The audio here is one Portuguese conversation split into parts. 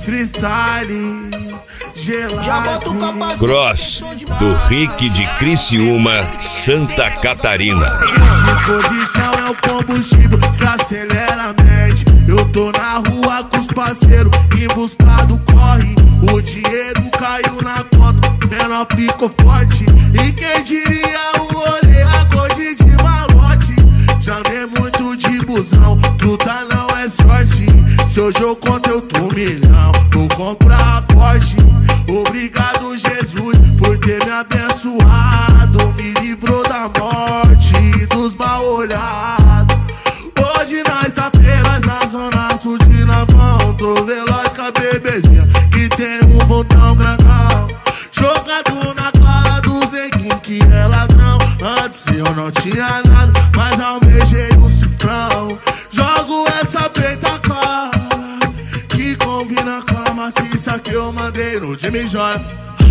freestyle, gelado. Cross do Rick de Criciúma, Santa Catarina. Disposição é o combustível que acelera a mente. Eu tô na rua com os parceiros em busca do corre. O dinheiro caiu na conta, menor ficou forte. E quem diria o orelha hoje de malote. Já andei muito de busão, truta não é sorte. Se hoje eu conto eu tô $1 milhão, vou comprar a Porsche. Obrigado Jesus por ter me abençoado, me livrou da morte e dos mal olhados. Hoje nós tá feiras na zona sul de Navão. Tô veloz com a bebezinha que tem um botão grandão. Jogado na cara dos neguinhos que é ladrão. Antes eu não tinha nada, mas almejei um cifrão. Jogo essa peita clara que combina com a maciça que eu mandei no Jimmy Joy.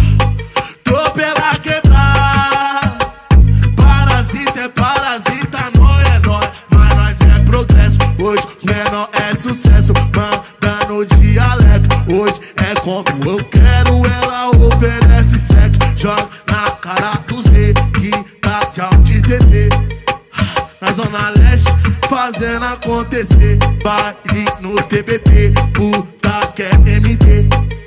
Tô pela quebrada, parasita é parasita, não é nóis, mas nós é progresso. Hoje os menor é sucesso, mandando dialeto. Hoje é como eu quero, ela oferece sexo. Joga na cara dos reis que tá de TT. Na zona leste, fazendo acontecer. Baile no TBT, puta que é MD.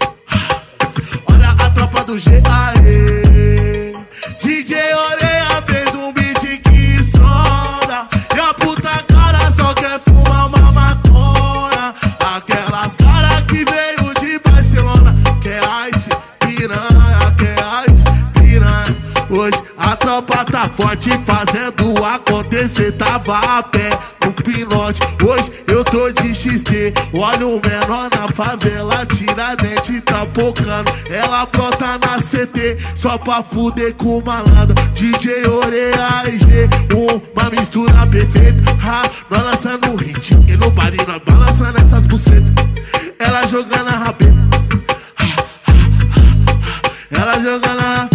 Olha a tropa do G, aê. DJ Oreia fez um beat que sonda. E a puta cara só quer fumar uma maconha. Aquelas caras que veio de Barcelona. Quer ice, piranha, quer ice, piranha. Hoje a tropa tá forte fazendo acontecer. Tava a pé no pinote, hoje eu tô de XT. Olha o menor na favela, Tiradentes tá pocando. Ela brota na CT, só pra fuder com o malandro. DJ Oreia e G, uma mistura perfeita. Nós lançando um hit e no baile nós balançando essas bucetas. Ela jogando a rabeta, ela jogando a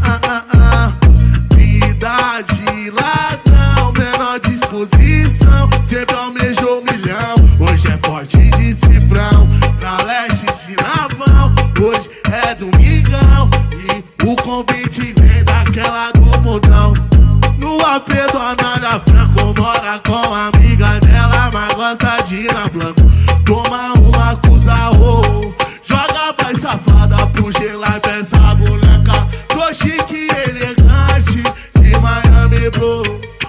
vida de ladrão, menor disposição. Sempre almejou $1 milhão, hoje é forte de cifrão. Na leste de Navão, hoje é domingão. E o convite vem daquela do montão. No AP do Anália Franco, mora com a amiga dela, mas gosta de ir na Blanco. Toma uma acusa, joga pra safada pro gelar e pensa boneca. Tô chique e elegante de Miami Blue.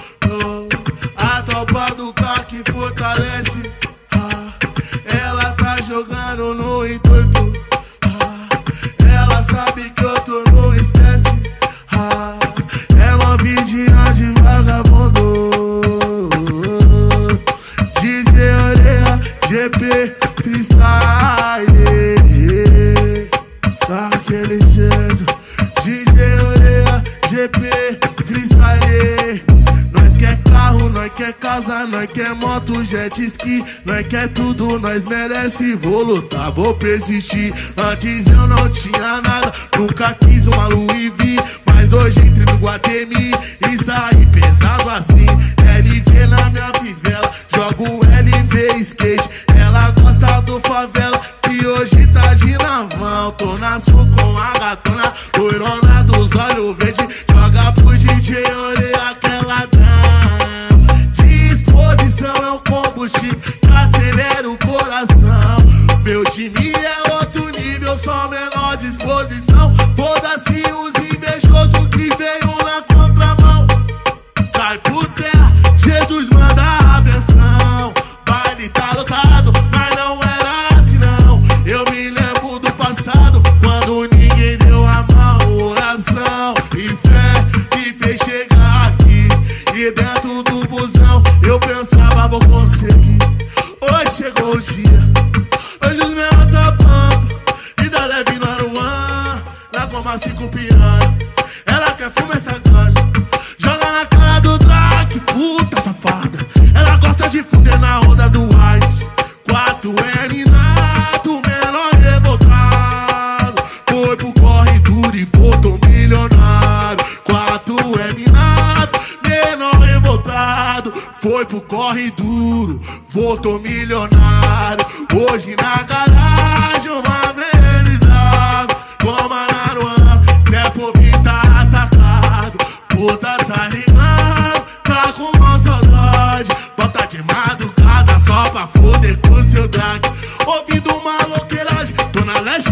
A tropa do carro que fortalece. Ela tá jogando no intuito. Ela sabe que eu tô no estresse. É uma vidinha de vagabundo. DJ Oreia, GP, freestyle. Daquele jeito. DJ Oreia, GP, freestyle. Nós quer carro, nós quer casa, nós quer moto, jet ski. Nós quer tudo, nós merece. Vou lutar, vou persistir. Antes eu não tinha nada, nunca quis uma Louis V. Mas hoje entrei no Guatemi e saí pesado assim. LV na minha fivela, jogo LV skate. Ela gosta do favela e hoje tá de Navão. Tô na sul com a gatona, loirona dos olhos verde. Joga pro DJ Oreia que é ladrão. Disposição é o combustível que acelera o coração. Meu time é outro nível, só menor disposição. Foda-se os invejosos que veio na contramão. Cai por terra, Jesus manda a benção. Baile tá lotado, mas não era assim não. Eu me lembro do passado, quando ninguém deu a mão. Oração e fé me fez chegar aqui. E dentro do busão eu pensava vou conseguir. Hoje chegou o dia, hoje os menores tá bom. Vida leve no Aruan, na goma 5 piranha. Ela quer fumar essa ganja, joga na cara do Drake, puta safada. Ela gosta de fuder na onda do Ice. 4M nato, menor revoltado. Foi pro corre duro e voltou milionário. 4M nato, menor revoltado. Foi pro corre duro, voltou milionário. Hoje na garagem,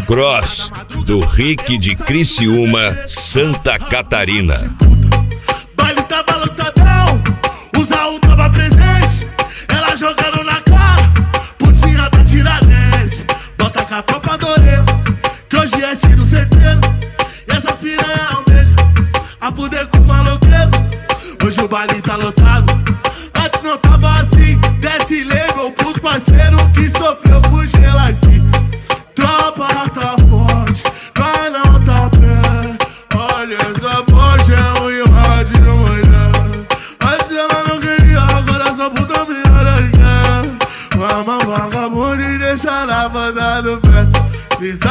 Motocross do Rick de Criciúma, Santa Catarina. Baile tava lotadão, os Raul tava presente. Ela jogando na cara, putinha da Tiradentes. Bota com a tropa do orelha, que hoje é tiro certeiro. E essas piranha almeja a fuder com os maloqueiros. Hoje o baile tá lotado, antes não tava assim. Desce label pros parceiros que sofreu com gelo aqui. Tropa tá forte, mas não tá pé. Olha essa Porsche, é um rádio de mulher. Antes ela não queria, agora só puta melhor quer. Mama vagabunda e deixa ela banda do pé. Freestyle,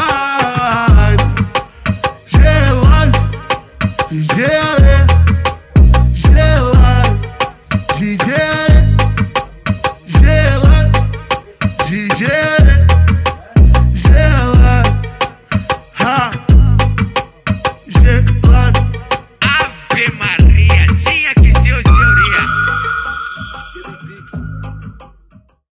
G-Live, DJ G-Live, DJ G-Live, DJ